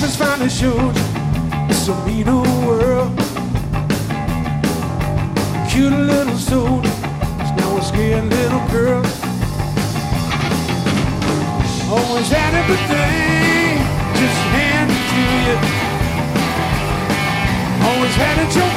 has finally showed you it's a mean old world. Cute little soldier is now a scared little girl. Always had everything just handed to you. Always had it your